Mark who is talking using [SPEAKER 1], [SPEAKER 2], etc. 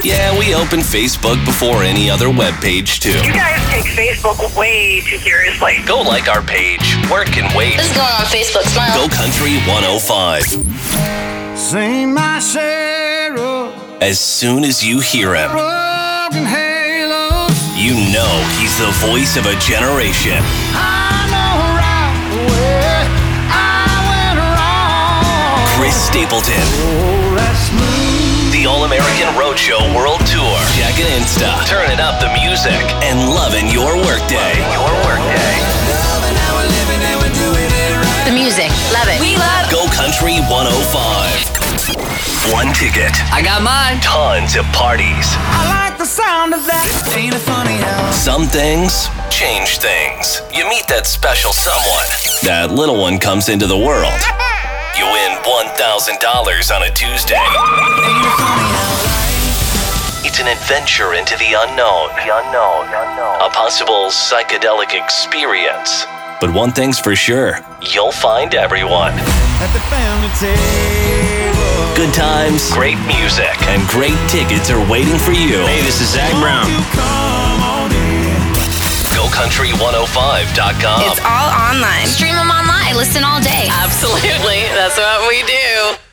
[SPEAKER 1] Yeah, we open Facebook before any other web page, too.
[SPEAKER 2] You guys take Facebook way too seriously.
[SPEAKER 1] Go like our page. Where can wait?
[SPEAKER 3] This is going on Facebook. Smile.
[SPEAKER 1] Go Country 105.
[SPEAKER 4] Sing my Sarah.
[SPEAKER 1] As soon as you hear him,
[SPEAKER 4] Broken halos.
[SPEAKER 1] you know he's the voice of a generation.
[SPEAKER 4] I know right where I went wrong.
[SPEAKER 1] Chris Stapleton.
[SPEAKER 4] Oh, that's smooth.
[SPEAKER 1] The All-American Roadshow World Tour. Check it Insta. Turning up the music and loving your workday.
[SPEAKER 3] The music. Love it. We love
[SPEAKER 1] Go Country 105. One ticket.
[SPEAKER 5] I got mine.
[SPEAKER 1] Tons of parties.
[SPEAKER 4] I like the sound of that. Ain't it funny how
[SPEAKER 1] Some things change things. You meet that special someone. That little one comes into the world. You win $1,000 on a Tuesday.
[SPEAKER 4] ain't it funny how
[SPEAKER 1] It's an adventure into the unknown. A possible psychedelic experience. But one thing's for sure, you'll find everyone.
[SPEAKER 4] at the family table.
[SPEAKER 1] Good times, great music, and great tickets are waiting for you.
[SPEAKER 6] Hey, this is Zach Brown.
[SPEAKER 4] You come on in.
[SPEAKER 1] GoCountry105.com.
[SPEAKER 7] It's all online.
[SPEAKER 3] Stream them online. Listen all day.
[SPEAKER 7] Absolutely. That's what we do.